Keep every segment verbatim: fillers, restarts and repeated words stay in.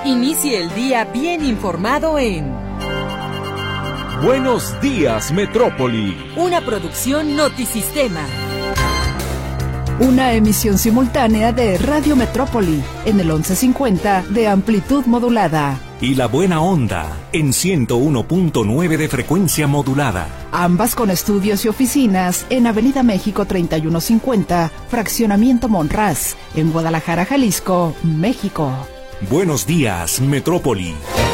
Inicie el día bien informado en Buenos Días, Metrópoli. Una producción Notisistema. Una emisión simultánea de Radio Metrópoli en el once cincuenta de amplitud modulada. Y La Buena Onda en ciento uno punto nueve de frecuencia modulada. Ambas con estudios y oficinas en Avenida México treinta y uno cincuenta, Fraccionamiento Monraz, en Guadalajara, Jalisco, México. Buenos días, Metrópoli.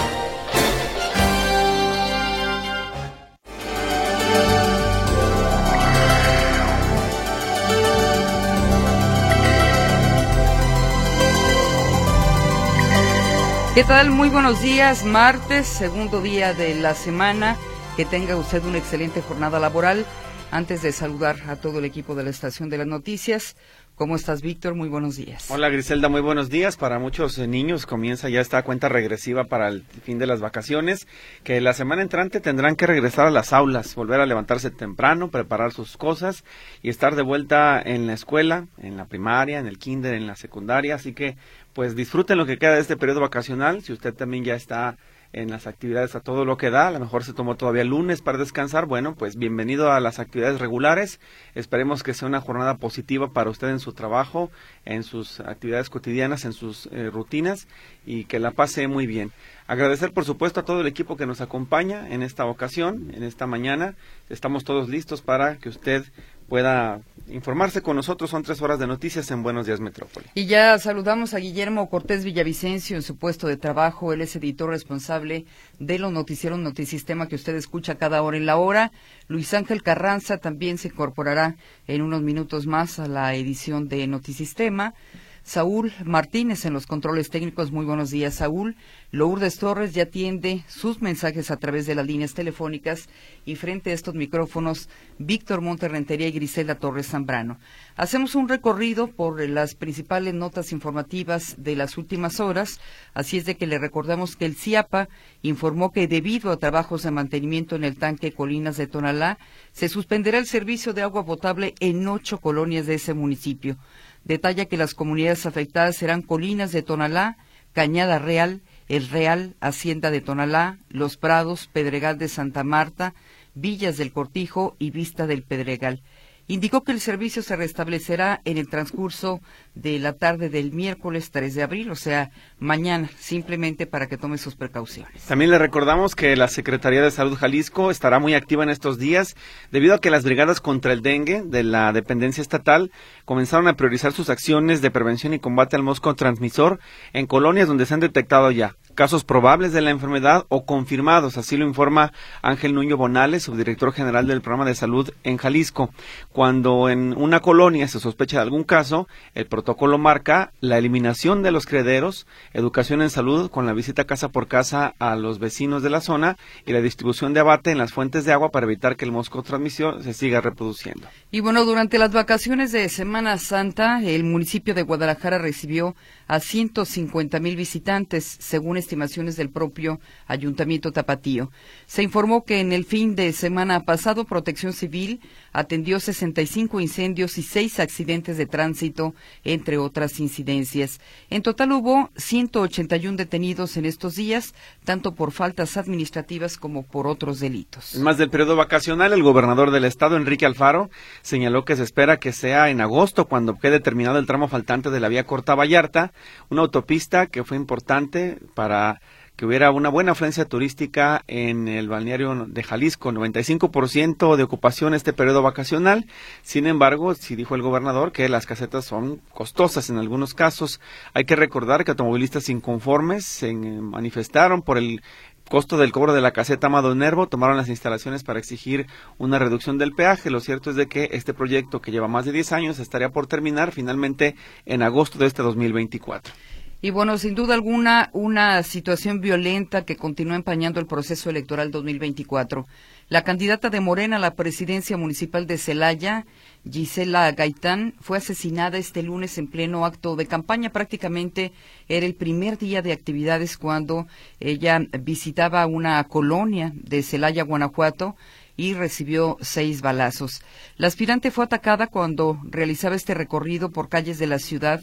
¿Qué tal? Muy buenos días, martes, segundo día de la semana. Que tenga usted una excelente jornada laboral. Antes de saludar a todo el equipo de la Estación de las Noticias, ¿cómo estás, Víctor? Muy buenos días. Hola, Griselda, muy buenos días. Para muchos eh, niños comienza ya esta cuenta regresiva para el fin de las vacaciones, que la semana entrante tendrán que regresar a las aulas, volver a levantarse temprano, preparar sus cosas y estar de vuelta en la escuela, en la primaria, en el kinder, en la secundaria. Así que, pues, disfruten lo que queda de este periodo vacacional. Si usted también ya está en las actividades a todo lo que da, a lo mejor se tomó todavía lunes para descansar, bueno, pues bienvenido a las actividades regulares. Esperemos que sea una jornada positiva para usted en su trabajo, en sus actividades cotidianas, en sus eh, rutinas, y que la pase muy bien. Agradecer, por supuesto, a todo el equipo que nos acompaña en esta ocasión, en esta mañana. Estamos todos listos para que usted pueda informarse con nosotros. Son tres horas de noticias en Buenos Días, Metrópoli. Y ya saludamos a Guillermo Cortés Villavicencio en su puesto de trabajo. Él es editor responsable de los noticieros Notisistema que usted escucha cada hora en la hora. Luis Ángel Carranza también se incorporará en unos minutos más a la edición de Notisistema. Saúl Martínez en los controles técnicos. Muy buenos días, Saúl. Lourdes Torres ya atiende sus mensajes a través de las líneas telefónicas, y frente a estos micrófonos, Víctor Monterrentería y Griselda Torres Zambrano. Hacemos un recorrido por las principales notas informativas de las últimas horas, así es de que le recordamos que el CIAPA informó que debido a trabajos de mantenimiento en el tanque Colinas de Tonalá, se suspenderá el servicio de agua potable en ocho colonias de ese municipio. Detalla que las comunidades afectadas serán Colinas de Tonalá, Cañada Real, El Real, Hacienda de Tonalá, Los Prados, Pedregal de Santa Marta, Villas del Cortijo y Vista del Pedregal. Indicó que el servicio se restablecerá en el transcurso de la tarde del miércoles tres de abril, o sea, mañana, simplemente para que tome sus precauciones. También le recordamos que la Secretaría de Salud Jalisco estará muy activa en estos días, debido a que las brigadas contra el dengue de la dependencia estatal comenzaron a priorizar sus acciones de prevención y combate al mosco transmisor en colonias donde se han detectado ya casos probables de la enfermedad o confirmados, así lo informa Ángel Nuño Bonales, subdirector general del programa de salud en Jalisco. Cuando en una colonia se sospecha de algún caso, el protocolo marca la eliminación de los criaderos, educación en salud con la visita casa por casa a los vecinos de la zona y la distribución de abate en las fuentes de agua para evitar que el mosco transmisor se siga reproduciendo. Y bueno, durante las vacaciones de Semana Santa, el municipio de Guadalajara recibió a ciento cincuenta mil visitantes, según estimaciones del propio Ayuntamiento Tapatío. Se informó que en el fin de semana pasado, Protección Civil atendió sesenta y cinco incendios y seis accidentes de tránsito, entre otras incidencias. En total hubo ciento ochenta y uno detenidos en estos días, tanto por faltas administrativas como por otros delitos. En más del periodo vacacional, el gobernador del estado, Enrique Alfaro, señaló que se espera que sea en agosto cuando quede terminado el tramo faltante de la vía Corta Vallarta, una autopista que fue importante para que hubiera una buena afluencia turística en el balneario de Jalisco, noventa y cinco por ciento de ocupación este periodo vacacional. Sin embargo, sí dijo el gobernador que las casetas son costosas en algunos casos. Hay que recordar que automovilistas inconformes se manifestaron por el costo del cobro de la caseta Amado Nervo, tomaron las instalaciones para exigir una reducción del peaje. Lo cierto es de que este proyecto, que lleva más de diez años, estaría por terminar finalmente en agosto de este dos mil veinticuatro. Y bueno, sin duda alguna, una situación violenta que continúa empañando el proceso electoral dos mil veinticuatro. La candidata de Morena a la presidencia municipal de Celaya, Gisela Gaitán, fue asesinada este lunes en pleno acto de campaña. Prácticamente era el primer día de actividades cuando ella visitaba una colonia de Celaya, Guanajuato, y recibió seis balazos. La aspirante fue atacada cuando realizaba este recorrido por calles de la ciudad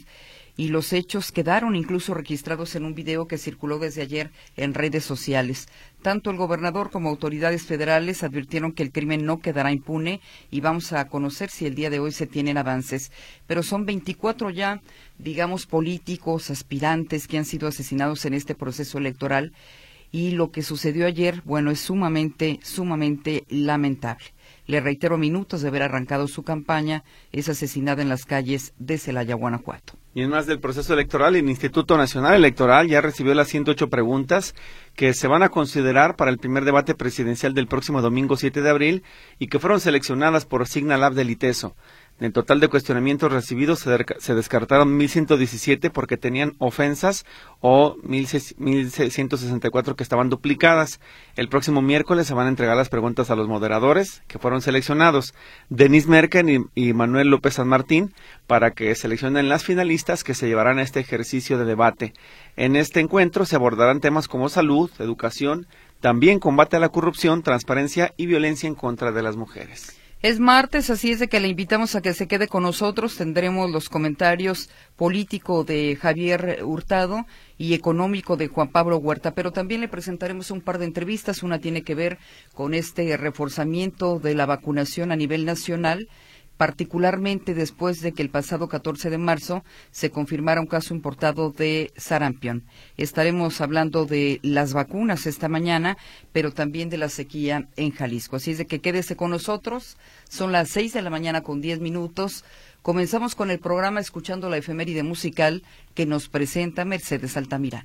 y los hechos quedaron incluso registrados en un video que circuló desde ayer en redes sociales. Tanto el gobernador como autoridades federales advirtieron que el crimen no quedará impune y vamos a conocer si el día de hoy se tienen avances. Pero son veinticuatro ya, digamos, políticos, aspirantes que han sido asesinados en este proceso electoral y lo que sucedió ayer, bueno, es sumamente, sumamente lamentable. Le reitero, minutos de haber arrancado su campaña, es asesinada en las calles de Celaya, Guanajuato. Y en más del proceso electoral, el Instituto Nacional Electoral ya recibió las ciento ocho preguntas que se van a considerar para el primer debate presidencial del próximo domingo siete de abril y que fueron seleccionadas por Signalab del ITESO. En total de cuestionamientos recibidos se, se descartaron mil ciento diecisiete porque tenían ofensas o mil ciento sesenta y cuatro que estaban duplicadas. El próximo miércoles se van a entregar las preguntas a los moderadores que fueron seleccionados, Denise Merken y, y Manuel López San Martín, para que seleccionen las finalistas que se llevarán a este ejercicio de debate. En este encuentro se abordarán temas como salud, educación, también combate a la corrupción, transparencia y violencia en contra de las mujeres. Es martes, así es de que le invitamos a que se quede con nosotros. Tendremos los comentarios político de Javier Hurtado y económico de Juan Pablo Huerta, pero también le presentaremos un par de entrevistas. Una tiene que ver con este reforzamiento de la vacunación a nivel nacional, particularmente después de que el pasado catorce de marzo se confirmara un caso importado de sarampión. Estaremos hablando de las vacunas esta mañana, pero también de la sequía en Jalisco. Así es de que quédese con nosotros. Son las seis de la mañana con diez minutos. Comenzamos con el programa escuchando la efeméride musical que nos presenta Mercedes Altamirano.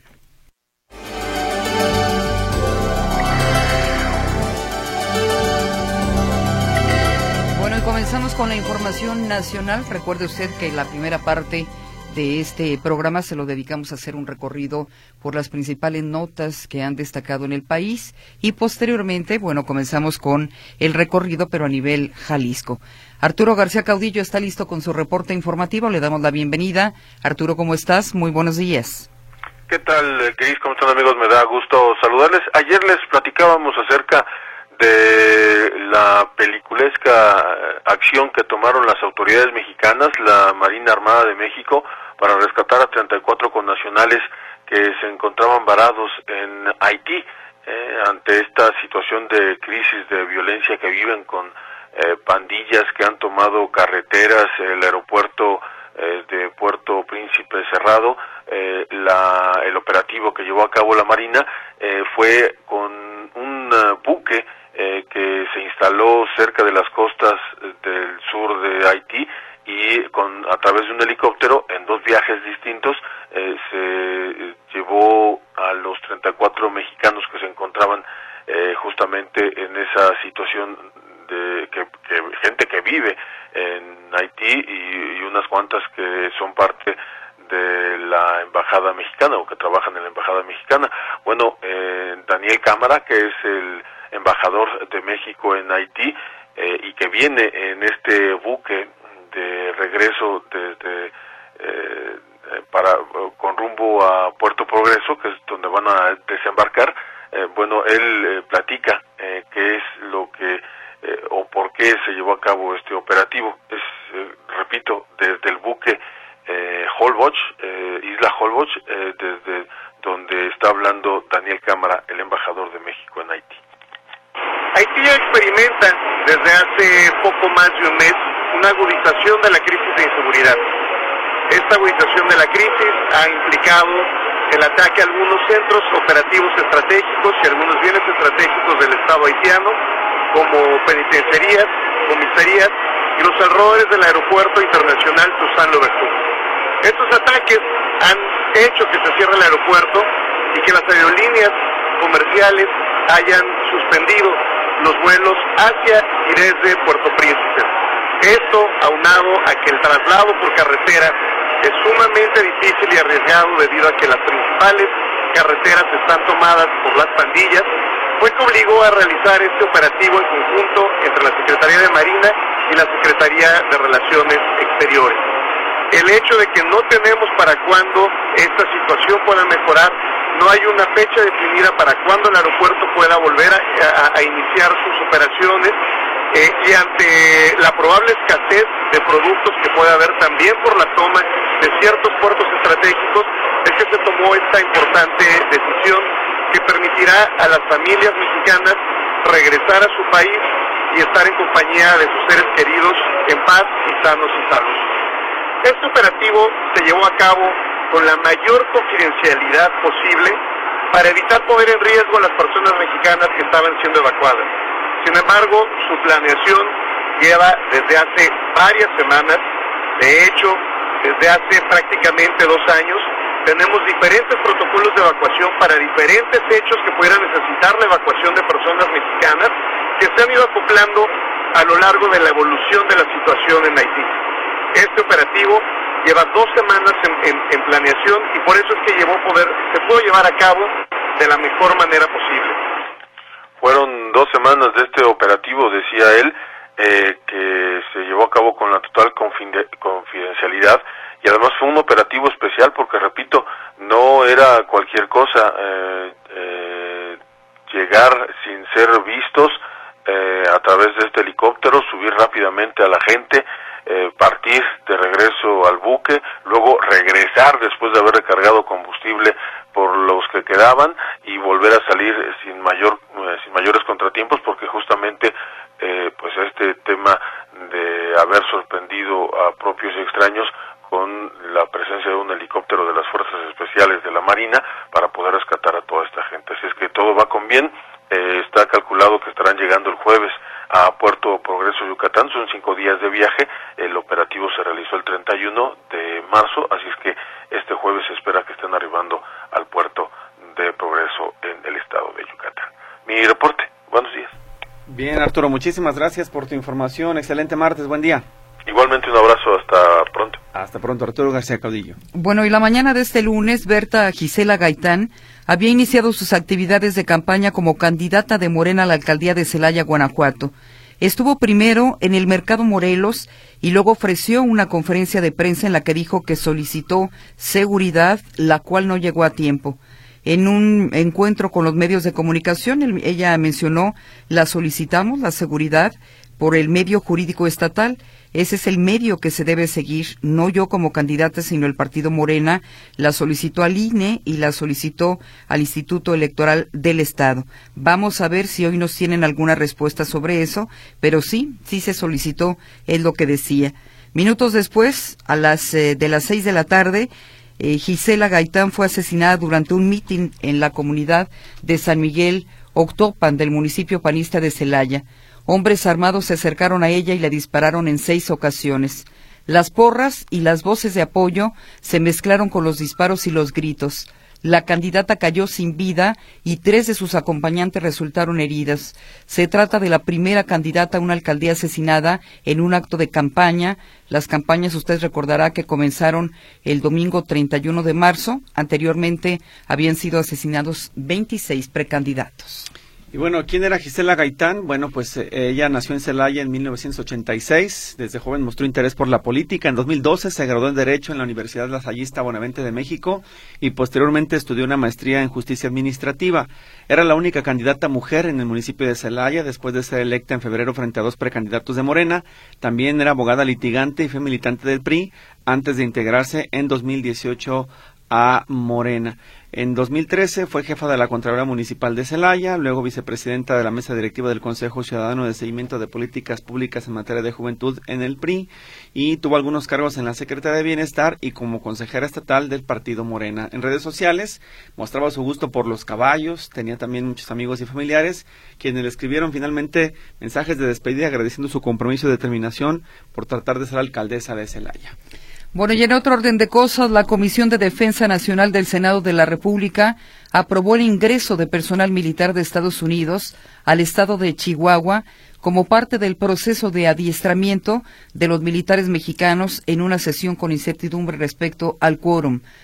Comenzamos con la información nacional. Recuerde usted que la primera parte de este programa se lo dedicamos a hacer un recorrido por las principales notas que han destacado en el país y posteriormente, bueno, comenzamos con el recorrido pero a nivel Jalisco. Arturo García Caudillo está listo con su reporte informativo. Le damos la bienvenida. Arturo, ¿cómo estás? Muy buenos días. ¿Qué tal, Cris? ¿Cómo están, amigos? Me da gusto saludarles. Ayer les platicábamos acerca de la peliculesca acción que tomaron las autoridades mexicanas, la Marina Armada de México, para rescatar a treinta y cuatro connacionales que se encontraban varados en Haití, eh, ante esta situación de crisis de violencia que viven con eh, pandillas que han tomado carreteras, el aeropuerto eh, de Puerto Príncipe cerrado. Eh, la, el operativo que llevó a cabo la Marina eh, fue con un uh, buque Eh, que se instaló cerca de las costas del sur de Haití y con a través de un helicóptero en dos viajes distintos eh, se llevó a los treinta y cuatro mexicanos que se encontraban eh, justamente en esa situación de que, que gente que vive en Haití y, y unas cuantas que son parte de la embajada mexicana o que trabajan en la embajada mexicana. Bueno, eh, Daniel Cámara, que es el embajador de México en Haití eh, y que viene en este buque de regreso desde eh, para con rumbo a Puerto Progreso, que es donde van a desembarcar. Eh, bueno, él eh, platica eh, qué es lo que eh, o por qué se llevó a cabo este operativo. Es, eh, repito, desde el buque eh, Holbox, eh, Isla Holbox, eh, desde donde está hablando Daniel Cámara, el embajador de México en Haití. Haití ya experimenta desde hace poco más de un mes una agudización de la crisis de inseguridad. Esta agudización de la crisis ha implicado el ataque a algunos centros operativos estratégicos y algunos bienes estratégicos del Estado haitiano, como penitenciarías, comisarías y los alrededores del aeropuerto internacional Toussaint Louverture. Estos ataques han hecho que se cierre el aeropuerto y que las aerolíneas comerciales hayan suspendido los vuelos hacia y desde Puerto Príncipe. Esto aunado a que el traslado por carretera es sumamente difícil y arriesgado debido a que las principales carreteras están tomadas por las pandillas, fue que obligó a realizar este operativo en conjunto entre la Secretaría de Marina y la Secretaría de Relaciones Exteriores. El hecho de que no tenemos para cuándo esta situación pueda mejorar, no hay una fecha definida para cuándo el aeropuerto pueda volver a, a, a iniciar sus operaciones, eh, y ante la probable escasez de productos que puede haber también por la toma de ciertos puertos estratégicos, es que se tomó esta importante decisión que permitirá a las familias mexicanas regresar a su país y estar en compañía de sus seres queridos en paz y sanos y salvos. Este operativo se llevó a cabo con la mayor confidencialidad posible para evitar poner en riesgo a las personas mexicanas que estaban siendo evacuadas. Sin embargo, su planeación lleva desde hace varias semanas, de hecho, desde hace prácticamente dos años, tenemos diferentes protocolos de evacuación para diferentes hechos que pudieran necesitar la evacuación de personas mexicanas que se han ido acoplando a lo largo de la evolución de la situación en Haití. Este operativo lleva dos semanas en, en, en planeación y por eso es que llevó poder, se pudo llevar a cabo de la mejor manera posible. Fueron dos semanas de este operativo, decía él, eh, que se llevó a cabo con la total confidencialidad. Y además fue un operativo especial porque, repito, no era cualquier cosa eh, eh, llegar sin ser vistos eh, a través de este helicóptero, subir rápidamente a la gente, eh, partir de regreso al buque, luego regresar después de haber recargado combustible por los que quedaban y volver a salir sin mayor eh, sin mayores contratiempos, porque justamente eh, pues este tema de haber sorprendido a propios y extraños con la presencia de un helicóptero de las Fuerzas Especiales de la Marina para poder rescatar a toda esta gente. Así es que todo va con bien. Eh, está calculado que estarán llegando el jueves a Puerto Progreso, Yucatán. Son cinco días de viaje. El operativo se realizó el treinta y uno de marzo, así es que este jueves se espera que estén arribando al puerto de Progreso en el estado de Yucatán. Mi reporte. Buenos días. Bien, Arturo, muchísimas gracias por tu información. Excelente martes, buen día. Igualmente un abrazo, hasta pronto. Hasta pronto, Arturo García Caudillo. Bueno, y la mañana de este lunes, Berta Gisela Gaitán había iniciado sus actividades de campaña como candidata de Morena a la alcaldía de Celaya, Guanajuato. Estuvo primero en el Mercado Morelos y luego ofreció una conferencia de prensa en la que dijo que solicitó seguridad, la cual no llegó a tiempo. En un encuentro con los medios de comunicación, ella mencionó: la solicitamos, la seguridad, por el medio jurídico estatal. Ese es el medio que se debe seguir, no yo como candidata, sino el partido Morena. La solicitó al I N E y la solicitó al Instituto Electoral del Estado. Vamos a ver si hoy nos tienen alguna respuesta sobre eso, pero sí, sí se solicitó, es lo que decía. Minutos después, a las eh, de las seis de la tarde, eh, Gisela Gaitán fue asesinada durante un mitin en la comunidad de San Miguel Octopan del municipio panista de Celaya. Hombres armados se acercaron a ella y le dispararon en seis ocasiones. Las porras y las voces de apoyo se mezclaron con los disparos y los gritos. La candidata cayó sin vida y tres de sus acompañantes resultaron heridas. Se trata de la primera candidata a una alcaldía asesinada en un acto de campaña. Las campañas, usted recordará que comenzaron el domingo treinta y uno de marzo. Anteriormente habían sido asesinados veintiséis precandidatos. Y bueno, ¿quién era Gisela Gaitán? Bueno, pues eh, ella nació en Celaya en mil novecientos ochenta y seis. Desde joven mostró interés por la política. En dos mil doce se graduó en Derecho en la Universidad Lasallista Bonavente de México y posteriormente estudió una maestría en Justicia Administrativa. Era la única candidata mujer en el municipio de Celaya después de ser electa en febrero frente a dos precandidatos de Morena. También era abogada litigante y fue militante del P R I antes de integrarse en dos mil dieciocho a Morena. En dos mil trece fue jefa de la Contraloría Municipal de Celaya, luego vicepresidenta de la Mesa Directiva del Consejo Ciudadano de Seguimiento de Políticas Públicas en materia de juventud en el P R I y tuvo algunos cargos en la Secretaría de Bienestar y como consejera estatal del Partido Morena. En redes sociales mostraba su gusto por los caballos, tenía también muchos amigos y familiares quienes le escribieron finalmente mensajes de despedida agradeciendo su compromiso y determinación por tratar de ser alcaldesa de Celaya. Bueno, y en otro orden de cosas, la Comisión de Defensa Nacional del Senado de la República aprobó el ingreso de personal militar de Estados Unidos al estado de Chihuahua como parte del proceso de adiestramiento de los militares mexicanos en una sesión con incertidumbre respecto al quórum.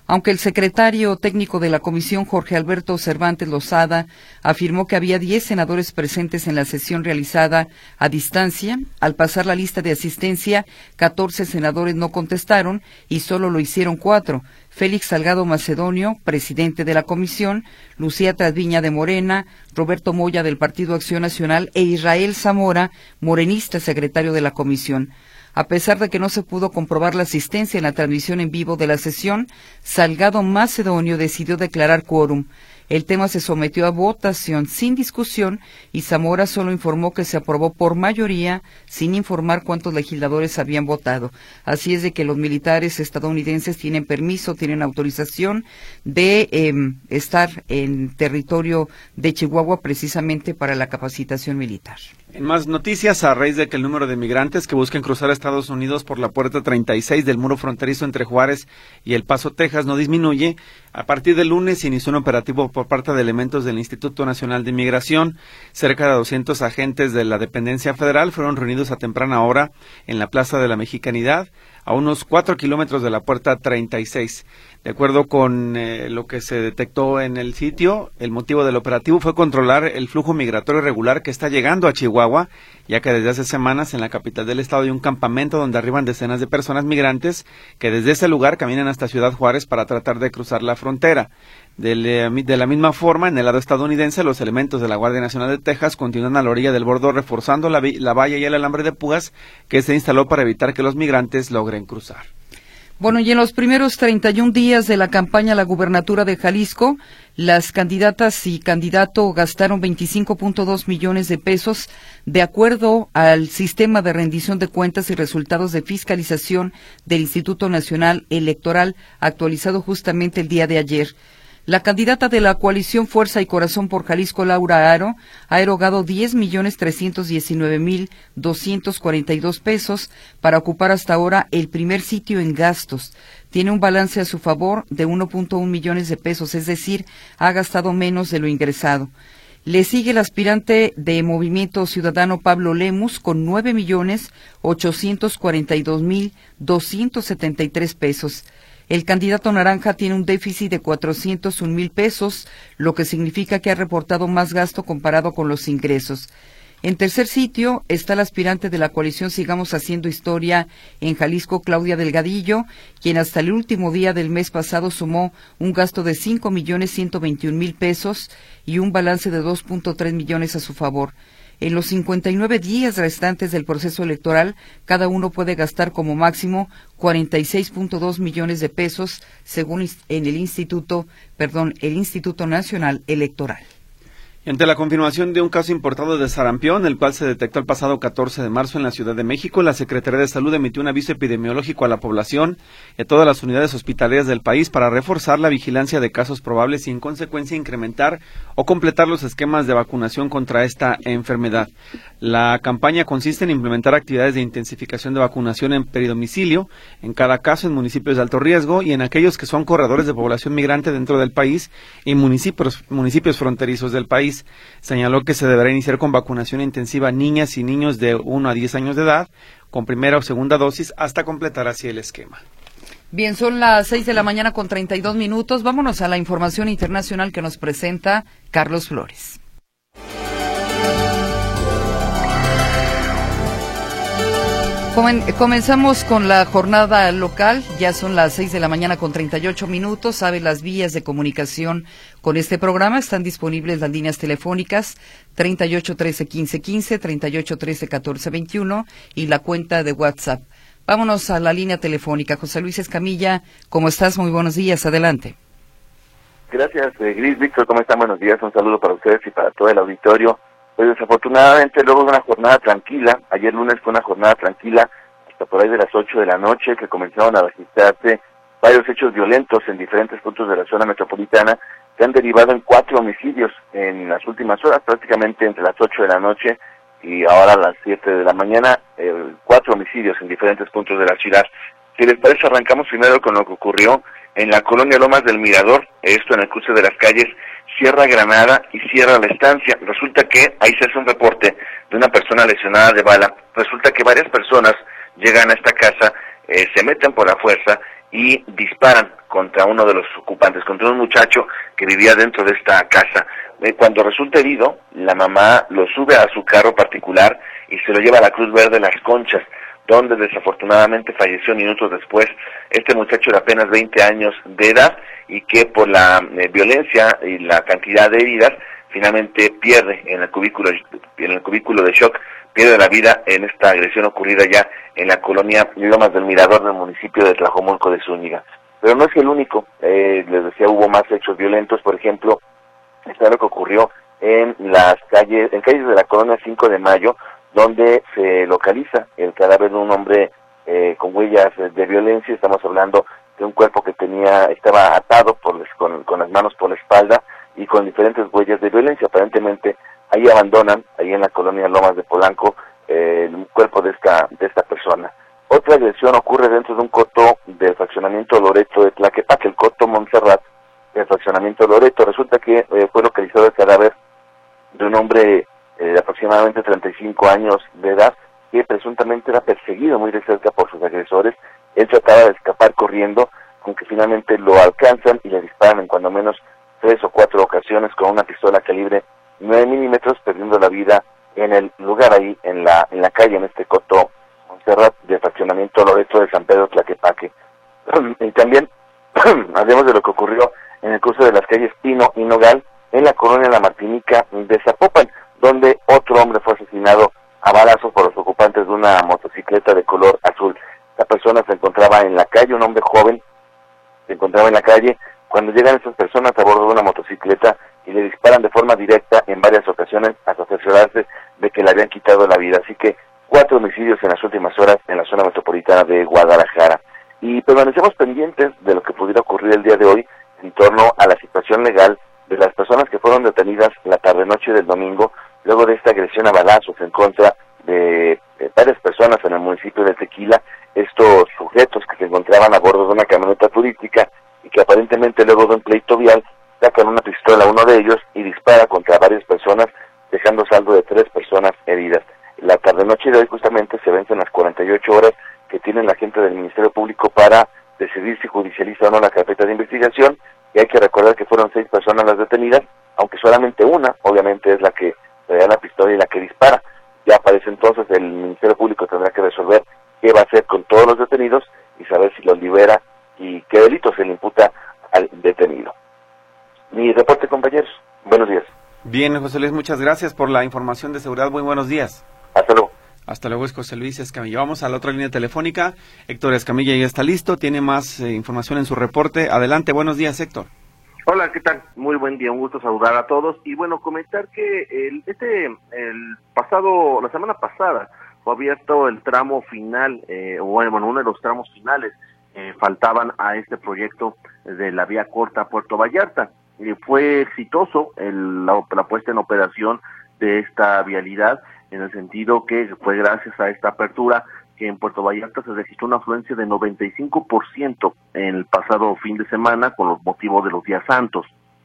Aunque el secretario técnico de la comisión, Jorge Alberto Cervantes Lozada, afirmó que había diez senadores presentes en la sesión realizada a distancia, al pasar la lista de asistencia, catorce senadores no contestaron y solo lo hicieron cuatro. Félix Salgado Macedonio, presidente de la comisión, Lucía Trasviña de Morena, Roberto Moya del Partido Acción Nacional e Israel Zamora, morenista, secretario de la comisión. A pesar de que no se pudo comprobar la asistencia en la transmisión en vivo de la sesión, Salgado Macedonio decidió declarar quórum. El tema se sometió a votación sin discusión y Zamora solo informó que se aprobó por mayoría, sin informar cuántos legisladores habían votado. Así es de que los militares estadounidenses tienen permiso, tienen autorización de eh, estar en territorio de Chihuahua precisamente para la capacitación militar. En más noticias, a raíz de que el número de migrantes que buscan cruzar a Estados Unidos por la puerta treinta y seis del muro fronterizo entre Juárez y El Paso, Texas, no disminuye, a partir del lunes inició un operativo por parte de elementos del Instituto Nacional de Migración. Cerca de doscientos agentes de la dependencia federal fueron reunidos a temprana hora en la Plaza de la Mexicanidad, a unos cuatro kilómetros de la puerta treinta y seis. De acuerdo con eh, lo que se detectó en el sitio, el motivo del operativo fue controlar el flujo migratorio regular que está llegando a Chihuahua, ya que desde hace semanas en la capital del estado hay un campamento donde arriban decenas de personas migrantes que desde ese lugar caminan hasta Ciudad Juárez para tratar de cruzar la frontera. De, de la misma forma, en el lado estadounidense, los elementos de la Guardia Nacional de Texas continúan a la orilla del bordón reforzando la, la valla y el alambre de púas que se instaló para evitar que los migrantes logren cruzar. Bueno, y en los primeros treinta y un días de la campaña a la gubernatura de Jalisco, las candidatas y candidato gastaron veinticinco punto dos millones de pesos de acuerdo al sistema de rendición de cuentas y resultados de fiscalización del Instituto Nacional Electoral, actualizado justamente el día de ayer. La candidata de la coalición Fuerza y Corazón por Jalisco, Laura Aro, ha erogado diez millones trescientos diecinueve mil doscientos cuarenta y dos pesos para ocupar hasta ahora el primer sitio en gastos. Tiene un balance a su favor de uno punto uno millones de pesos, es decir, ha gastado menos de lo ingresado. Le sigue el aspirante de Movimiento Ciudadano Pablo Lemus con nueve millones ochocientos cuarenta y dos mil doscientos setenta y tres pesos. El candidato naranja tiene un déficit de cuatrocientos un mil pesos, lo que significa que ha reportado más gasto comparado con los ingresos. En tercer sitio está el aspirante de la coalición Sigamos Haciendo Historia en Jalisco, Claudia Delgadillo, quien hasta el último día del mes pasado sumó un gasto de cinco millones ciento veintiún mil pesos y un balance de dos punto tres millones a su favor. En los cincuenta y nueve días restantes del proceso electoral, cada uno puede gastar como máximo cuarenta y seis punto dos millones de pesos, según en el Instituto, perdón, el Instituto Nacional Electoral. Y ante la confirmación de un caso importado de sarampión, el cual se detectó el pasado catorce de marzo en la Ciudad de México, la Secretaría de Salud emitió un aviso epidemiológico a la población y a todas las unidades hospitalarias del país para reforzar la vigilancia de casos probables y en consecuencia incrementar o completar los esquemas de vacunación contra esta enfermedad. La campaña consiste en implementar actividades de intensificación de vacunación en peridomicilio, en cada caso en municipios de alto riesgo y en aquellos que son corredores de población migrante dentro del país y municipios, municipios fronterizos del país. Señaló que se deberá iniciar con vacunación intensiva a niñas y niños de uno a diez años de edad, con primera o segunda dosis, hasta completar así el esquema. Bien, son las seis de la mañana con treinta y dos minutos. Vámonos a la información internacional que nos presenta Carlos Flores. Comenzamos con la jornada local, ya son las seis de la mañana con treinta y ocho minutos. Sabe, las vías de comunicación con este programa están disponibles las líneas telefónicas treinta y ocho trece quince quince, treinta y ocho trece catorce veintiuno y la cuenta de WhatsApp. Vámonos a la línea telefónica. José Luis Escamilla, ¿cómo estás? Muy buenos días, adelante. Gracias, eh, Gris, Víctor, ¿cómo están? Buenos días, un saludo para ustedes y para todo el auditorio. Pues desafortunadamente, luego de una jornada tranquila, ayer lunes fue una jornada tranquila, hasta por ahí de las ocho de la noche, que comenzaron a registrarse varios hechos violentos en diferentes puntos de la zona metropolitana, que han derivado en cuatro homicidios en las últimas horas, prácticamente entre las ocho de la noche y ahora a las siete de la mañana, eh, cuatro homicidios en diferentes puntos de la ciudad. Si les parece, arrancamos primero con lo que ocurrió en la colonia Lomas del Mirador, esto en el cruce de las calles Sierra Granada y Sierra La Estancia. Resulta que ahí se hace un reporte de una persona lesionada de bala. Resulta que varias personas llegan a esta casa, eh, se meten por la fuerza y disparan contra uno de los ocupantes, contra un muchacho que vivía dentro de esta casa. Eh, cuando resulta herido, la mamá lo sube a su carro particular y se lo lleva a la Cruz Verde Las Conchas, donde desafortunadamente falleció minutos después. Este muchacho de apenas veinte años de edad y que por la eh, violencia y la cantidad de heridas finalmente pierde en el cubículo en el cubículo de shock, pierde la vida en esta agresión ocurrida ya en la colonia Lomas del Mirador del municipio de Tlajomulco de Zúñiga. Pero no es el único, eh, les decía, hubo más hechos violentos. Por ejemplo, está lo que ocurrió en las calles, en calles de la colonia cinco de mayo, donde se localiza el cadáver de un hombre eh, con huellas de violencia. Estamos hablando de un cuerpo que tenía, estaba atado por les, con, con las manos por la espalda y con diferentes huellas de violencia. Aparentemente ahí abandonan, ahí en la colonia Lomas de Polanco, eh, el cuerpo de esta de esta persona. Otra agresión ocurre dentro de un coto del fraccionamiento Loreto de Tlaquepaque, el coto Montserrat del fraccionamiento Loreto. Resulta que eh, fue localizado el cadáver de un hombre eh, de aproximadamente treinta y cinco años de edad, que presuntamente era perseguido muy de cerca por sus agresores. Él trataba de escapar corriendo, aunque finalmente lo alcanzan y le disparan en cuando menos tres o cuatro ocasiones con una pistola calibre nueve milímetros, perdiendo la vida en el lugar ahí, en la en la calle, en este coto Montserrat de fraccionamiento Loreto de San Pedro Tlaquepaque. Y también hablemos de lo que ocurrió en el cruce de las calles Pino y Nogal, en la colonia La Martinica de Zapopan, donde otro hombre fue asesinado a balazos por los ocupantes de una motocicleta de color azul. La persona se encontraba en la calle, un hombre joven se encontraba en la calle, cuando llegan estas personas a bordo de una motocicleta y le disparan de forma directa en varias ocasiones hasta cerciorarse de que le habían quitado la vida. Así que cuatro homicidios en las últimas horas en la zona metropolitana de Guadalajara. Y permanecemos pendientes de lo que pudiera ocurrir el día de hoy en torno a la situación legal de las personas que fueron detenidas la tarde-noche del domingo, luego de esta agresión a balazos en contra de, de varias personas en el municipio de Tequila. Estos sujetos que se encontraban a bordo de una camioneta turística y que aparentemente luego de un pleito vial sacan una pistola a uno de ellos y dispara contra varias personas, dejando saldo de tres personas heridas. La tarde-noche de hoy justamente se vencen las cuarenta y ocho horas que tiene la gente del Ministerio Público para decidir si judicializa o no la carpeta de investigación, y hay que recordar que fueron seis personas las detenidas, aunque solamente una, obviamente, es la que trae la pistola y la que dispara. Ya parece entonces el Ministerio Público tendrá que resolver qué va a hacer con todos los detenidos y saber si los libera y qué delito se le imputa al detenido. Mi reporte, compañeros. Buenos días. Bien, José Luis, muchas gracias por la información de seguridad. Muy buenos días. Hasta luego. Hasta luego, es José Luis Escamilla. Vamos a la otra línea telefónica. Héctor Escamilla ya está listo, tiene más eh, información en su reporte. Adelante, buenos días, Héctor. Hola, ¿qué tal? Muy buen día, un gusto saludar a todos. Y bueno, comentar que el, este, el pasado, la semana pasada, fue abierto el tramo final, eh, o bueno, uno de los tramos finales, eh, faltaban a este proyecto de la vía corta a Puerto Vallarta. Eh, fue exitoso el, la, la puesta en operación de esta vialidad, en el sentido que fue gracias a esta apertura que en Puerto Vallarta se registró una afluencia de noventa y cinco por ciento en el pasado fin de semana con los motivos de los días santos.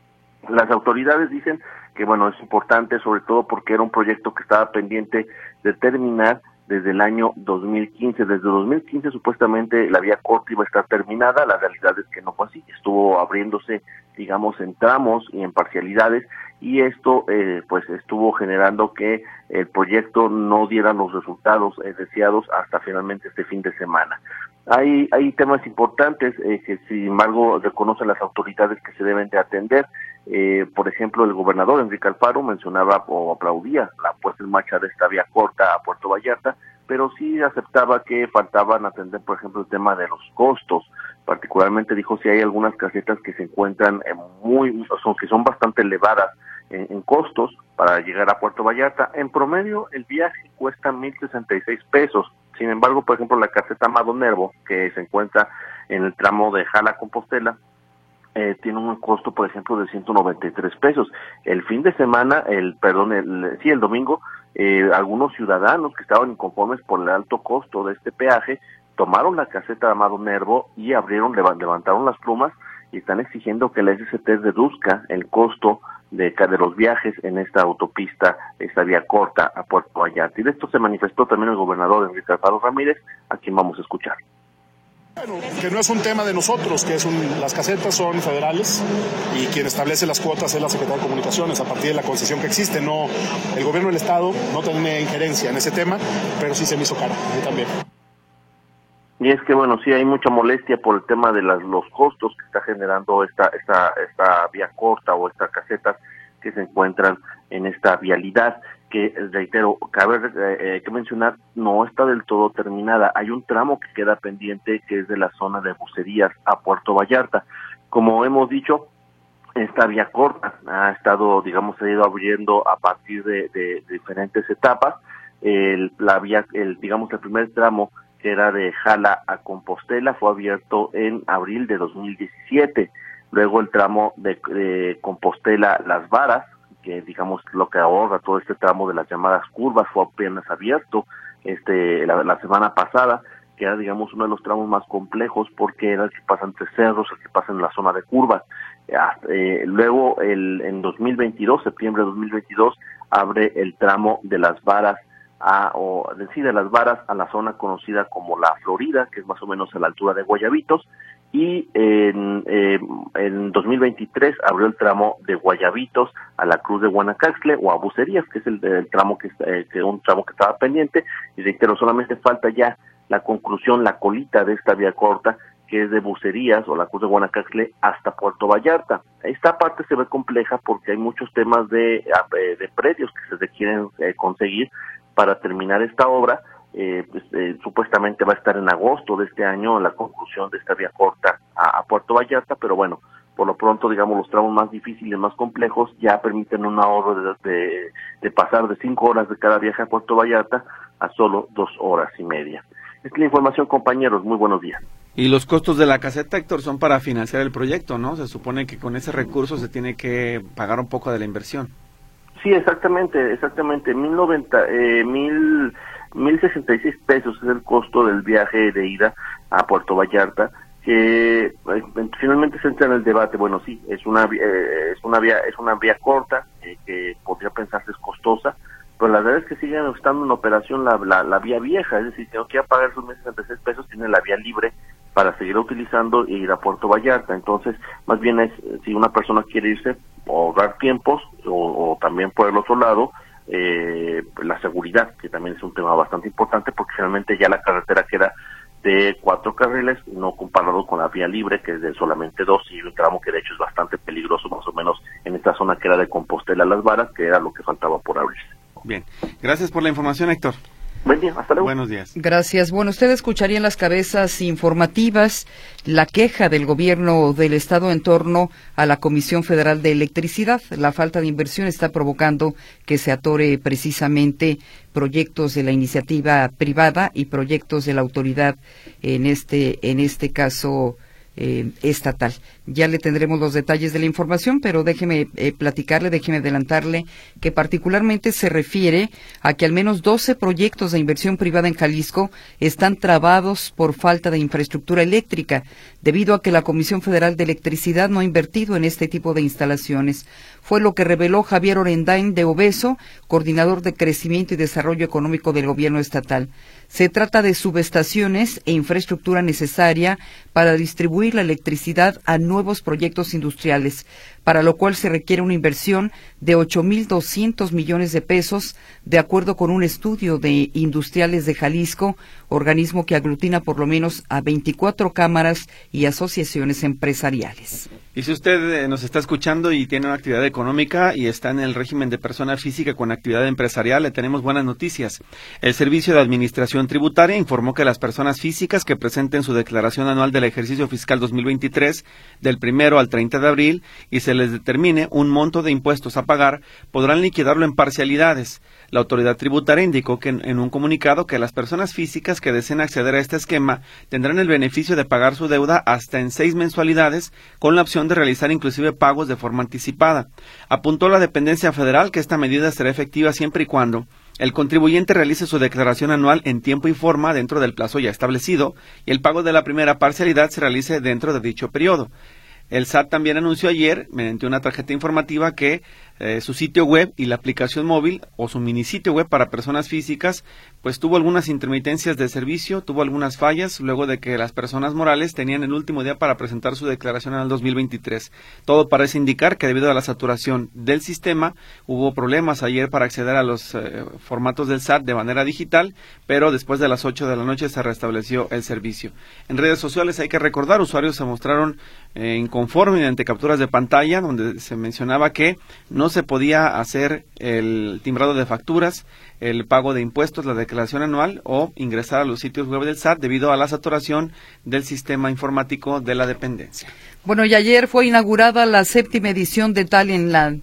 Las autoridades dicen que bueno, es importante sobre todo porque era un proyecto que estaba pendiente de terminar desde el año dos mil quince. Desde dos mil quince supuestamente la vía corta iba a estar terminada, la realidad es que no fue así, estuvo abriéndose, digamos, en tramos y en parcialidades, y esto eh, pues estuvo generando que el proyecto no diera los resultados eh, deseados hasta finalmente este fin de semana. Hay hay temas importantes eh, que sin embargo reconocen las autoridades que se deben de atender. Eh, por ejemplo, el gobernador Enrique Alfaro mencionaba o aplaudía la puesta en marcha de esta vía corta a Puerto Vallarta, pero sí aceptaba que faltaban atender, por ejemplo, el tema de los costos. Particularmente dijo si hay algunas casetas que se encuentran en muy, son, que son bastante elevadas en, en costos para llegar a Puerto Vallarta. En promedio, el viaje cuesta mil sesenta y seis pesos. Sin embargo, por ejemplo, la caseta Amado Nervo, que se encuentra en el tramo de Jala Compostela, eh, tiene un costo, por ejemplo, de ciento noventa y tres pesos. El fin de semana, el perdón, el, sí, el domingo, eh, algunos ciudadanos que estaban inconformes por el alto costo de este peaje tomaron la caseta de Amado Nervo y abrieron, levantaron las plumas y están exigiendo que la S C T reduzca el costo de, de los viajes en esta autopista, esta vía corta a Puerto Vallarta. Y de esto se manifestó también el gobernador Enrique Alfaro Ramírez, a quien vamos a escuchar. Bueno, que no es un tema de nosotros, que es un, las casetas son federales y quien establece las cuotas es la Secretaría de Comunicaciones a partir de la concesión que existe. No, el gobierno del estado no tiene injerencia en ese tema, pero sí se me hizo caro, a mí también. Y es que bueno, sí hay mucha molestia por el tema de las, los costos que está generando esta, esta, esta vía corta o estas casetas que se encuentran en esta vialidad, que reitero, cabe eh, que mencionar, no está del todo terminada. Hay un tramo que queda pendiente que es de la zona de Bucerías a Puerto Vallarta. Como hemos dicho, esta vía corta ha estado, digamos, se ha ido abriendo a partir de, de, de diferentes etapas. El, la vía, el, digamos, el primer tramo que era de Jala a Compostela fue abierto en abril de dos mil diecisiete. Luego el tramo de, de Compostela Las Varas, que digamos lo que ahorra todo este tramo de las llamadas curvas, fue apenas abierto este la, la semana pasada, que era digamos uno de los tramos más complejos porque era el que pasa entre cerros, el que pasa en la zona de curvas. Eh, luego el en dos mil veintidós, septiembre de dos mil veintidós, abre el tramo de Las Varas a, o sí, de Las Varas a la zona conocida como La Florida, que es más o menos a la altura de Guayabitos. Y en, eh, en dos mil veintitrés abrió el tramo de Guayabitos a la Cruz de Guanacaxtle o a Bucerías, que es el, el tramo que, eh, que un tramo que estaba pendiente. Y reitero, solamente falta ya la conclusión, la colita de esta vía corta, que es de Bucerías o la Cruz de Guanacaxtle hasta Puerto Vallarta. Esta parte se ve compleja porque hay muchos temas de, de predios que se requieren eh, conseguir para terminar esta obra. Eh, pues, eh, supuestamente va a estar en agosto de este año la conclusión de esta vía corta a, a Puerto Vallarta, pero bueno, por lo pronto, digamos, los tramos más difíciles, más complejos, ya permiten un ahorro de, de, de pasar de cinco horas de cada viaje a Puerto Vallarta a solo dos horas y media. Esta es la información, compañeros, muy buenos días. Y los costos de la caseta, Héctor, son para financiar el proyecto, ¿no? Se supone que con ese recurso se tiene que pagar un poco de la inversión. Sí, exactamente, exactamente, mil noventa, eh, mil... mil sesenta y seis pesos es el costo del viaje de ida a Puerto Vallarta, que eh, finalmente se entra en el debate. Bueno, sí, es una eh, es una vía es una vía corta eh, que podría pensarse es costosa, pero la verdad es que siguen estando en operación la, la, la vía vieja, es decir, que no quiera pagar esos mil sesenta y seis pesos, tiene la vía libre para seguir utilizando e ir a Puerto Vallarta. Entonces, más bien es, si una persona quiere irse, ahorrar tiempos, o, o también por el otro lado, Eh, la seguridad, que también es un tema bastante importante, porque finalmente ya la carretera queda de cuatro carriles, no comparado con la vía libre, que es de solamente dos, y un tramo que de hecho es bastante peligroso, más o menos en esta zona que era de Compostela a Las Varas, que era lo que faltaba por abrirse. Bien, gracias por la información, Héctor. Buen día, hasta luego. Buenos días. Gracias. Bueno, usted escucharía en las cabezas informativas la queja del gobierno del estado en torno a la Comisión Federal de Electricidad. La falta de inversión está provocando que se atore precisamente proyectos de la iniciativa privada y proyectos de la autoridad, en este, en este caso eh, estatal. Ya le tendremos los detalles de la información, pero déjeme eh, platicarle, déjeme adelantarle que particularmente se refiere a que al menos doce proyectos de inversión privada en Jalisco están trabados por falta de infraestructura eléctrica, debido a que la Comisión Federal de Electricidad no ha invertido en este tipo de instalaciones. Fue lo que reveló Javier Orendain de Obeso, coordinador de Crecimiento y Desarrollo Económico del Gobierno Estatal. Se trata de subestaciones e infraestructura necesaria para distribuir la electricidad a nuevos proyectos industriales, para lo cual se requiere una inversión de ocho mil doscientos millones de pesos, de acuerdo con un estudio de Industriales de Jalisco, organismo que aglutina por lo menos a veinticuatro cámaras y asociaciones empresariales. Y si usted eh, nos está escuchando y tiene una actividad económica y está en el régimen de persona física con actividad empresarial, le tenemos buenas noticias. El Servicio de Administración Tributaria informó que las personas físicas que presenten su declaración anual del ejercicio fiscal dos mil veintitrés del primero al treinta de abril y se les determine un monto de impuestos a pagar, podrán liquidarlo en parcialidades. La autoridad tributaria indicó que en, en un comunicado que las personas físicas que deseen acceder a este esquema tendrán el beneficio de pagar su deuda hasta en seis mensualidades, con la opción de realizar inclusive pagos de forma anticipada. Apuntó la dependencia federal que esta medida será efectiva siempre y cuando el contribuyente realice su declaración anual en tiempo y forma dentro del plazo ya establecido y el pago de la primera parcialidad se realice dentro de dicho periodo. El S A T también anunció ayer, mediante una tarjeta informativa, que eh, su sitio web y la aplicación móvil o su mini sitio web para personas físicas, pues tuvo algunas intermitencias de servicio, tuvo algunas fallas, luego de que las personas morales tenían el último día para presentar su declaración en el dos mil veintitrés. Todo parece indicar que debido a la saturación del sistema, hubo problemas ayer para acceder a los eh, formatos del S A T de manera digital, pero después de las ocho de la noche se restableció el servicio. En redes sociales hay que recordar, usuarios se mostraron eh, inconformes mediante capturas de pantalla, donde se mencionaba que no se podía hacer el timbrado de facturas, el pago de impuestos, la declaración anual o ingresar a los sitios web del S A T debido a la saturación del sistema informático de la dependencia. Bueno, y ayer fue inaugurada la séptima edición de Talentland.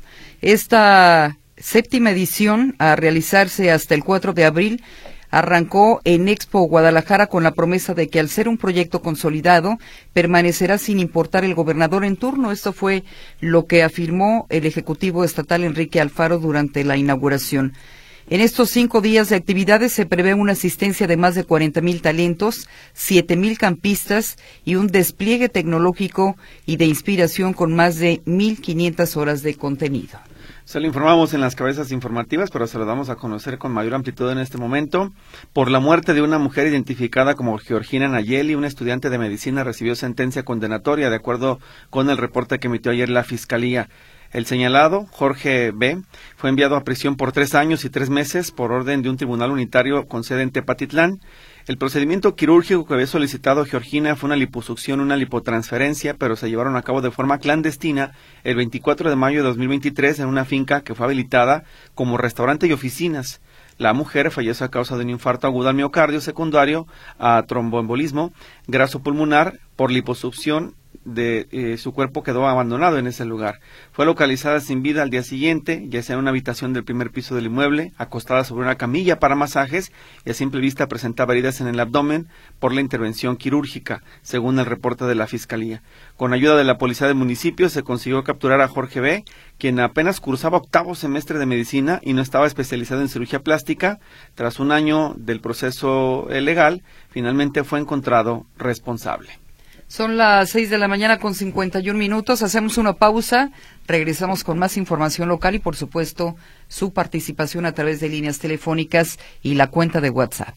Esta séptima edición, a realizarse hasta el cuatro de abril, arrancó en Expo Guadalajara con la promesa de que al ser un proyecto consolidado, permanecerá sin importar el gobernador en turno. Esto fue lo que afirmó el Ejecutivo Estatal Enrique Alfaro durante la inauguración. En estos cinco días de actividades se prevé una asistencia de más de cuarenta mil talentos, siete mil campistas y un despliegue tecnológico y de inspiración con más de mil quinientas horas de contenido. Se lo informamos en las cabezas informativas, pero se lo damos a conocer con mayor amplitud en este momento. Por la muerte de una mujer identificada como Georgina Nayeli, una estudiante de medicina recibió sentencia condenatoria, de acuerdo con el reporte que emitió ayer la Fiscalía. El señalado, Jorge B., fue enviado a prisión por tres años y tres meses por orden de un tribunal unitario con sede en Tepatitlán. El procedimiento quirúrgico que había solicitado Georgina fue una liposucción, una lipotransferencia, pero se llevaron a cabo de forma clandestina el veinticuatro de mayo de dos mil veintitrés en una finca que fue habilitada como restaurante y oficinas. La mujer falleció a causa de un infarto agudo al miocardio secundario a tromboembolismo graso-pulmonar por liposucción. De eh, su cuerpo quedó abandonado en ese lugar. Fue localizada sin vida al día siguiente, ya sea en una habitación del primer piso del inmueble, acostada sobre una camilla para masajes, y a simple vista presentaba heridas en el abdomen por la intervención quirúrgica, según el reporte de la Fiscalía. Con ayuda de la policía del municipio se consiguió capturar a Jorge B., quien apenas cursaba octavo semestre de medicina y no estaba especializado en cirugía plástica. Tras un año del proceso legal, finalmente fue encontrado responsable. Son las seis de la mañana con cincuenta y un minutos. Hacemos una pausa. Regresamos con más información local y, por supuesto, su participación a través de líneas telefónicas y la cuenta de WhatsApp.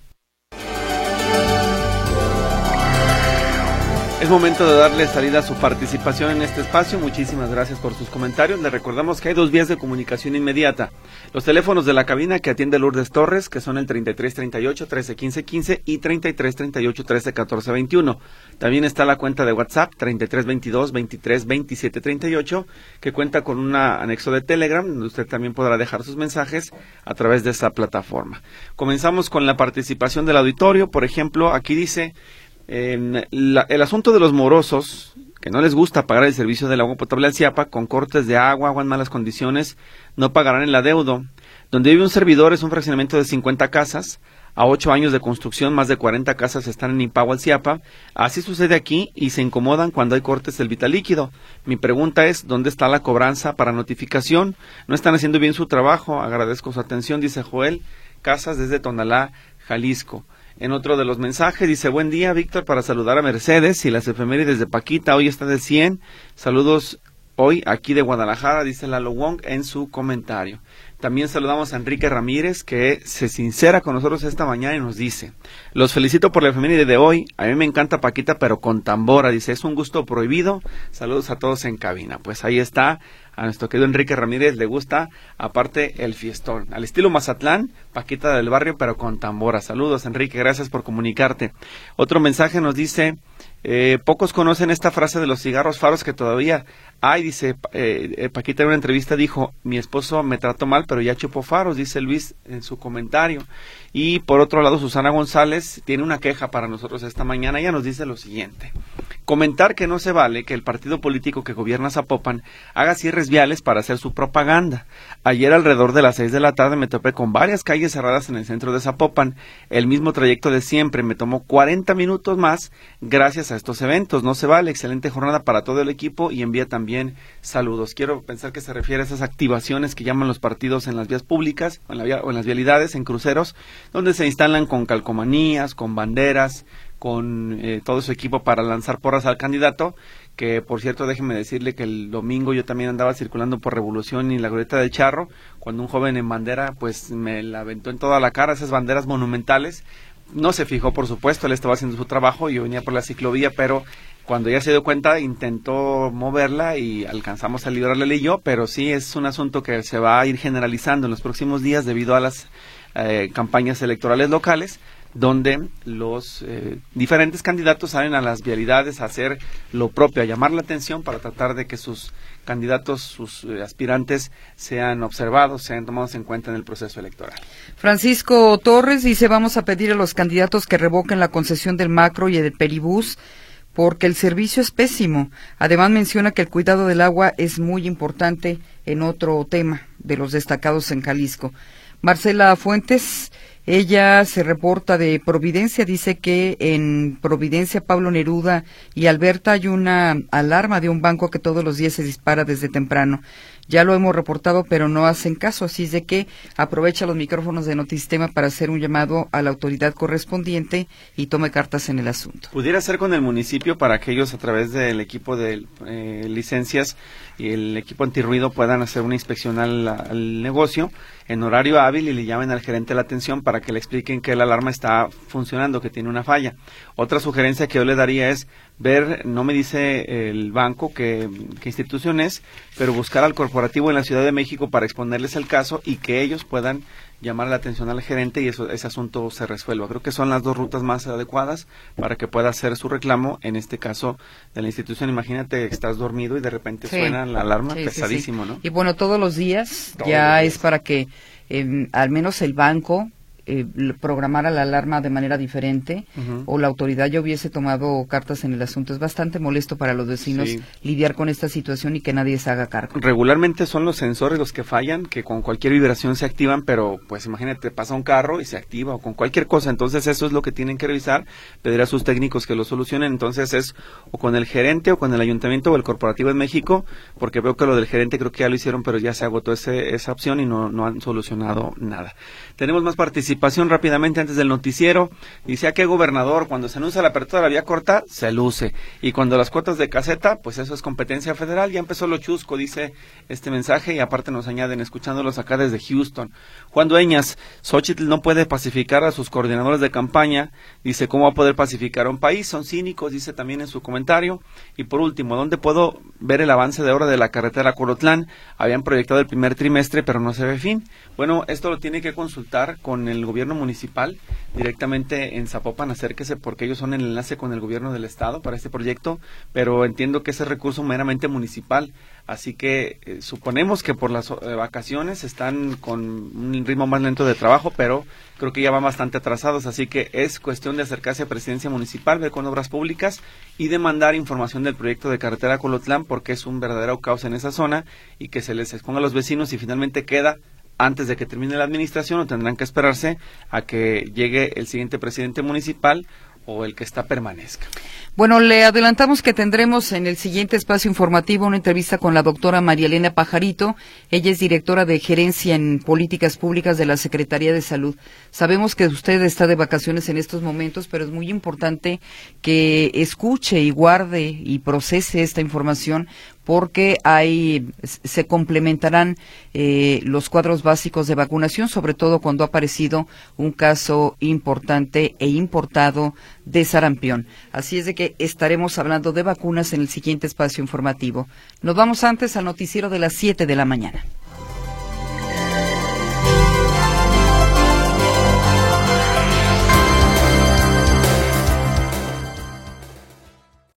Es momento de darle salida a su participación en este espacio. Muchísimas gracias por sus comentarios. Le recordamos que hay dos vías de comunicación inmediata. Los teléfonos de la cabina que atiende Lourdes Torres, que son el treinta y tres treinta y ocho, trece quince quince y treinta y tres treinta y ocho, trece catorce veintiuno. También está la cuenta de WhatsApp treinta y tres veintidós, veintitrés veintisiete treinta y ocho, que cuenta con un anexo de Telegram, donde usted también podrá dejar sus mensajes a través de esa plataforma. Comenzamos con la participación del auditorio. Por ejemplo, aquí dice... En la, el asunto de los morosos, que no les gusta pagar el servicio del agua potable al CIAPA, con cortes de agua, agua en malas condiciones, no pagarán el adeudo. Donde vive un servidor es un fraccionamiento de cincuenta casas, a ocho años de construcción, más de cuarenta casas están en impago al CIAPA. Así sucede aquí y se incomodan cuando hay cortes del vital líquido. Mi pregunta es, ¿dónde está la cobranza para notificación? No están haciendo bien su trabajo. Agradezco su atención, dice Joel Casas desde Tonalá, Jalisco. En otro de los mensajes dice, buen día, Víctor, para saludar a Mercedes y las efemérides de Paquita, hoy está de cien, saludos hoy aquí de Guadalajara, dice Lalo Wong en su comentario. También saludamos a Enrique Ramírez, que se sincera con nosotros esta mañana y nos dice, los felicito por la efeméride de hoy, a mí me encanta Paquita, pero con tambora, dice, es un gusto prohibido, saludos a todos en cabina. Pues ahí está, a nuestro querido Enrique Ramírez le gusta, aparte, el fiestón. Al estilo Mazatlán, Paquita del barrio, pero con tambora. Saludos, Enrique, gracias por comunicarte. Otro mensaje nos dice, eh, pocos conocen esta frase de los cigarros faros que todavía hay, dice, eh, Paquita en una entrevista dijo, mi esposo me trató mal, pero ya chupó faros, dice Luis en su comentario. Y por otro lado, Susana González tiene una queja para nosotros esta mañana, ella nos dice lo siguiente. Comentar que no se vale que el partido político que gobierna Zapopan haga cierres viales para hacer su propaganda. Ayer alrededor de las seis de la tarde me topé con varias calles cerradas en el centro de Zapopan. El mismo trayecto de siempre, me tomó cuarenta minutos más gracias a estos eventos. No se vale, excelente jornada para todo el equipo y envía también saludos. Quiero pensar que se refiere a esas activaciones que llaman los partidos en las vías públicas o en, la vía, o en las vialidades, en cruceros, donde se instalan con calcomanías, con banderas, con eh, todo su equipo para lanzar porras al candidato, que por cierto déjeme decirle que el domingo yo también andaba circulando por Revolución y la Glorieta del Charro, cuando un joven en bandera pues me la aventó en toda la cara, esas banderas monumentales. No se fijó, por supuesto, él estaba haciendo su trabajo, yo venía por la ciclovía, pero cuando ya se dio cuenta intentó moverla y alcanzamos a librarle él y yo, pero sí es un asunto que se va a ir generalizando en los próximos días debido a las eh, campañas electorales locales, donde los eh, diferentes candidatos salen a las vialidades a hacer lo propio, a llamar la atención para tratar de que sus candidatos, sus eh, aspirantes sean observados, sean tomados en cuenta en el proceso electoral. Francisco Torres dice, vamos a pedir a los candidatos que revoquen la concesión del Macro y del Peribús, porque el servicio es pésimo. Además menciona que el cuidado del agua es muy importante en otro tema de los destacados en Jalisco. Marcela Fuentes, ella se reporta de Providencia, dice que en Providencia, Pablo Neruda y Alberta hay una alarma de un banco que todos los días se dispara desde temprano. Ya lo hemos reportado, pero no hacen caso, así es de que aprovecha los micrófonos de Notisistema para hacer un llamado a la autoridad correspondiente y tome cartas en el asunto. Pudiera ser con el municipio para que ellos a través del equipo de eh, licencias y el equipo antirruido puedan hacer una inspección al, al negocio en horario hábil y le llamen al gerente la atención para que le expliquen que la alarma está funcionando, que tiene una falla. Otra sugerencia que yo le daría es ver, no me dice el banco qué, qué institución es, pero buscar al corporativo en la Ciudad de México para exponerles el caso y que ellos puedan llamar la atención al gerente y eso, ese asunto se resuelva. Creo que son las dos rutas más adecuadas para que pueda hacer su reclamo, en este caso de la institución. Imagínate, estás dormido y de repente sí. suena la alarma, sí, pesadísimo, sí, sí. ¿no? Y bueno, todos los días todos ya los días. Es para que eh, al menos el banco Eh, programara la alarma de manera diferente uh-huh. o la autoridad ya hubiese tomado cartas en el asunto. Es bastante molesto para los vecinos sí. lidiar con esta situación y que nadie se haga cargo. Regularmente son los sensores los que fallan, que con cualquier vibración se activan, pero pues imagínate, pasa un carro y se activa o con cualquier cosa, entonces eso es lo que tienen que revisar, pedir a sus técnicos que lo solucionen. Entonces es o con el gerente o con el ayuntamiento o el corporativo en México, porque veo que lo del gerente creo que ya lo hicieron, pero ya se agotó ese, esa opción y no, no han solucionado nada. Tenemos más participación rápidamente antes del noticiero. Dice, ¿a qué gobernador cuando se anuncia la apertura de la vía corta se luce? Y cuando las cuotas de caseta, pues eso es competencia federal. Ya empezó lo chusco, dice este mensaje, y aparte nos añaden, escuchándolos acá desde Houston. Juan Dueñas, Xóchitl no puede pacificar a sus coordinadores de campaña. Dice, ¿cómo va a poder pacificar a un país? Son cínicos, dice también en su comentario. Y por último, ¿dónde puedo ver el avance de obra de la carretera Colotlán? Habían proyectado el primer trimestre, pero no se ve fin. Bueno, esto lo tiene que consultar con el gobierno municipal directamente en Zapopan, acérquese porque ellos son el enlace con el gobierno del estado para este proyecto, pero entiendo que ese recurso meramente municipal, así que eh, suponemos que por las eh, vacaciones están con un ritmo más lento de trabajo, pero creo que ya van bastante atrasados, así que es cuestión de acercarse a Presidencia Municipal, ver con Obras Públicas y demandar información del proyecto de carretera Colotlán, porque es un verdadero caos en esa zona y que se les exponga a los vecinos y finalmente queda antes de que termine la administración, o tendrán que esperarse a que llegue el siguiente presidente municipal o el que está permanezca. Bueno, le adelantamos que tendremos en el siguiente espacio informativo una entrevista con la doctora María Elena Pajarito. Ella es directora de Gerencia en Políticas Públicas de la Secretaría de Salud. Sabemos que usted está de vacaciones en estos momentos, pero es muy importante que escuche y guarde y procese esta información, porque hay se complementarán eh, los cuadros básicos de vacunación, sobre todo cuando ha aparecido un caso importante e importado de sarampión. Así es de que estaremos hablando de vacunas en el siguiente espacio informativo. Nos vamos antes al noticiero de las siete de la mañana.